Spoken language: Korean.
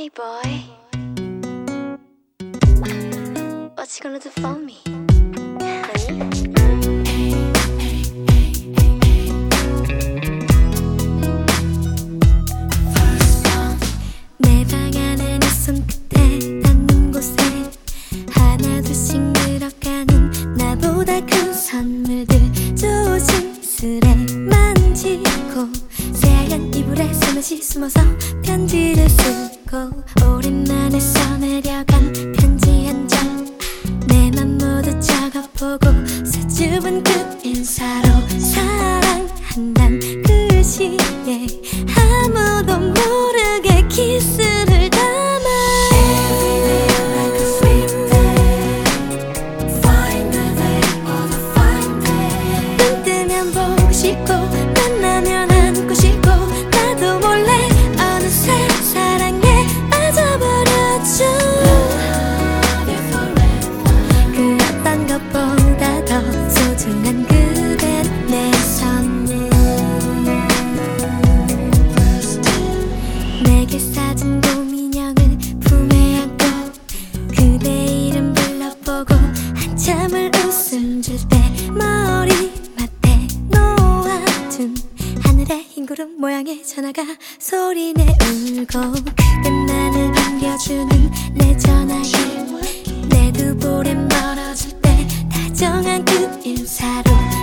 Hey boy, what you gonna do for me? Honey? 내 방 안에 네 손끝에 닿는 곳에 하나둘씩 늘어가는 나보다 큰 선물들 조심스레 만지고 새하얀 이불에 숨없이 숨어서 편지를 쓰고 오랜만에 써내려간 편지 한 장 내 맘 모두 적어보고 수줍은 그 인사로 사랑한단 글씨에 아무도 모르게 키스를 담아 Every day like a sweet day Find the day, all the fine day 눈 뜨면 보고 싶고 만나면 안고 싶고 나도 몰래 어느새 사랑에 빠져버렸죠 Love you forever 그 어떤 것보다 더 소중한 그댄 내 선물 내게 사준 곰인형을 품에 안고 그대 이름 불러보고 한참을 웃음 줄 때 머리맡에 놓아둔 하늘의 흰 구름 모양의 전화가 소리내 울고 그대만을 반겨주는 내 전화에 내 두 볼에 멀어질 때 다정한 그 인사로